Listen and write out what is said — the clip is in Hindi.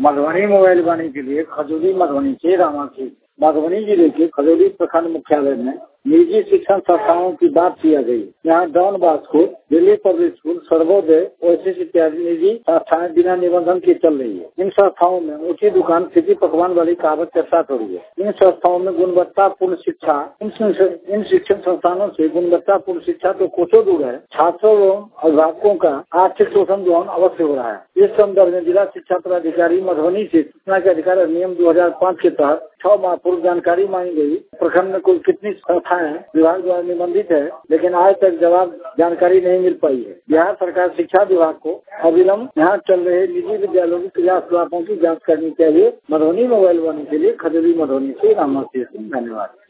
मधुबनी मोबाइल वाणी के लिए खजूरी मधुबनी से रामासी। मधुबनी जिले के खजूरी प्रखंड मुख्यालय में निजी शिक्षण संस्थाओं की बात किया गई। यहाँ Don Bosco, Delhi public school, Sarvodaya, Oasis इत्यादि निजी संस्थाएं बिना निबंधन के चल रही है। इन संस्थाओं में ऊंची दुकान खिची पकवान वाली कहावत के साथ हो रही है। इन संस्थाओं में गुणवत्तापूर्ण शिक्षा, इन शिक्षण संस्थानों से गुणवत्तापूर्ण शिक्षा तो कोसों दूर है, छात्रों एवं अभिभावकों का आर्थिक शोषण ग्रहण अवश्य हो रहा है। इस संदर्भ में जिला शिक्षा पदाधिकारी मधुबनी से सूचना के अधिकार अधिनियम 2005 के तहत 6 माह पूर्व जानकारी मांगी गई। प्रखंड में कुल कितनी संस्थाएं विभाग द्वारा निबंधित है, लेकिन आज तक जवाब जानकारी नहीं मिल पाई है। बिहार सरकार शिक्षा विभाग को अविलंब यहाँ चल रहे निजी विद्यालयों की क्रियाकलापों की जाँच करनी चाहिए। मधुबनी मोबाइल वाणी के लिए खजूरी मधुबनी से रामा। धन्यवाद।